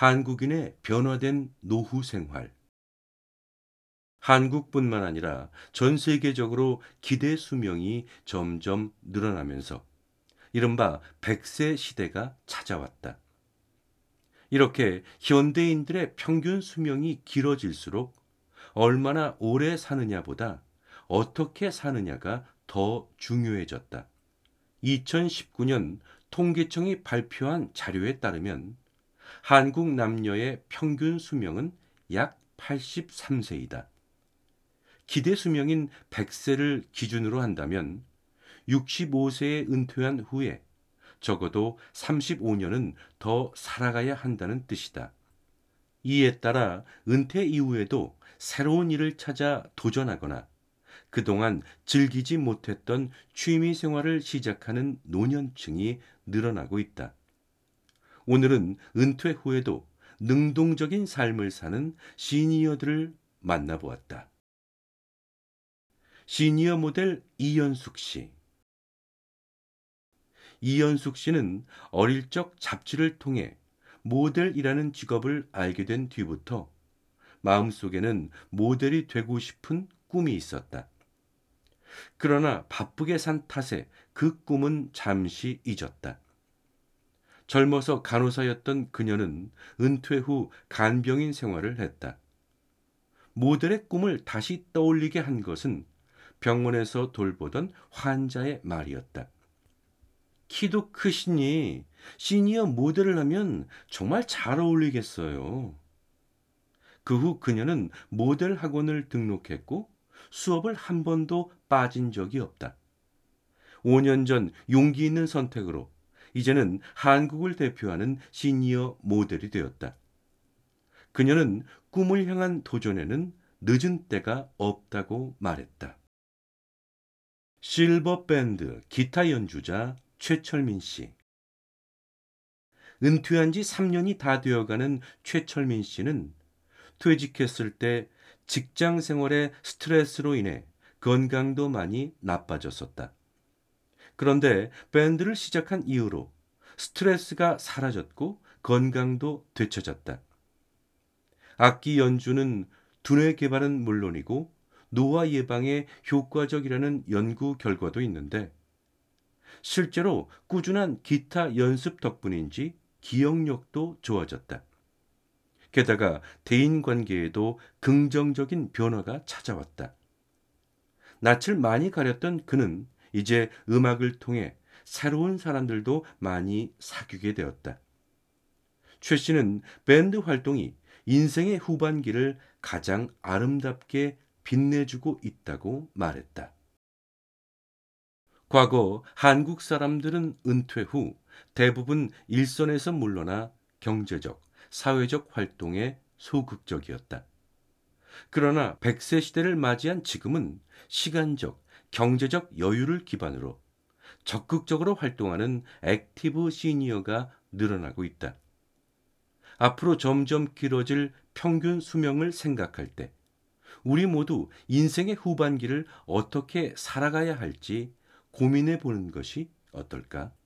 한국인의 변화된 노후 생활. 한국뿐만 아니라 전 세계적으로 기대 수명이 점점 늘어나면서 이른바 100세 시대가 찾아왔다. 이렇게 현대인들의 평균 수명이 길어질수록 얼마나 오래 사느냐보다 어떻게 사느냐가 더 중요해졌다. 2019년 통계청이 발표한 자료에 따르면 한국 남녀의 평균 수명은 약 83세이다. 기대 수명인 100세를 기준으로 한다면 65세에 은퇴한 후에 적어도 35년은 더 살아가야 한다는 뜻이다. 이에 따라 은퇴 이후에도 새로운 일을 찾아 도전하거나 그동안 즐기지 못했던 취미 생활을 시작하는 노년층이 늘어나고 있다. 오늘은 은퇴 후에도 능동적인 삶을 사는 시니어들을 만나보았다. 시니어 모델 이연숙 씨. 이연숙 씨는 어릴 적 잡지를 통해 모델이라는 직업을 알게 된 뒤부터 마음속에는 모델이 되고 싶은 꿈이 있었다. 그러나 바쁘게 산 탓에 그 꿈은 잠시 잊었다. 젊어서 간호사였던 그녀는 은퇴 후 간병인 생활을 했다. 모델의 꿈을 다시 떠올리게 한 것은 병원에서 돌보던 환자의 말이었다. 키도 크시니 시니어 모델을 하면 정말 잘 어울리겠어요. 그 후 그녀는 모델 학원을 등록했고 수업을 한 번도 빠진 적이 없다. 5년 전 용기 있는 선택으로 이제는 한국을 대표하는 시니어 모델이 되었다. 그녀는 꿈을 향한 도전에는 늦은 때가 없다고 말했다. 실버 밴드 기타 연주자 최철민 씨. 은퇴한 지 3년이 다 되어가는 최철민 씨는 퇴직했을 때 직장 생활의 스트레스로 인해 건강도 많이 나빠졌었다. 그런데 밴드를 시작한 이후로 스트레스가 사라졌고 건강도 되찾았다. 악기 연주는 두뇌 개발은 물론이고 노화 예방에 효과적이라는 연구 결과도 있는데 실제로 꾸준한 기타 연습 덕분인지 기억력도 좋아졌다. 게다가 대인 관계에도 긍정적인 변화가 찾아왔다. 낯을 많이 가렸던 그는 이제 음악을 통해 새로운 사람들도 많이 사귀게 되었다. 최 씨는 밴드 활동이 인생의 후반기를 가장 아름답게 빛내주고 있다고 말했다. 과거 한국 사람들은 은퇴 후 대부분 일선에서 물러나 경제적, 사회적 활동에 소극적이었다. 그러나 100세 시대를 맞이한 지금은 시간적, 경제적 여유를 기반으로 적극적으로 활동하는 액티브 시니어가 늘어나고 있다. 앞으로 점점 길어질 평균 수명을 생각할 때 우리 모두 인생의 후반기를 어떻게 살아가야 할지 고민해 보는 것이 어떨까?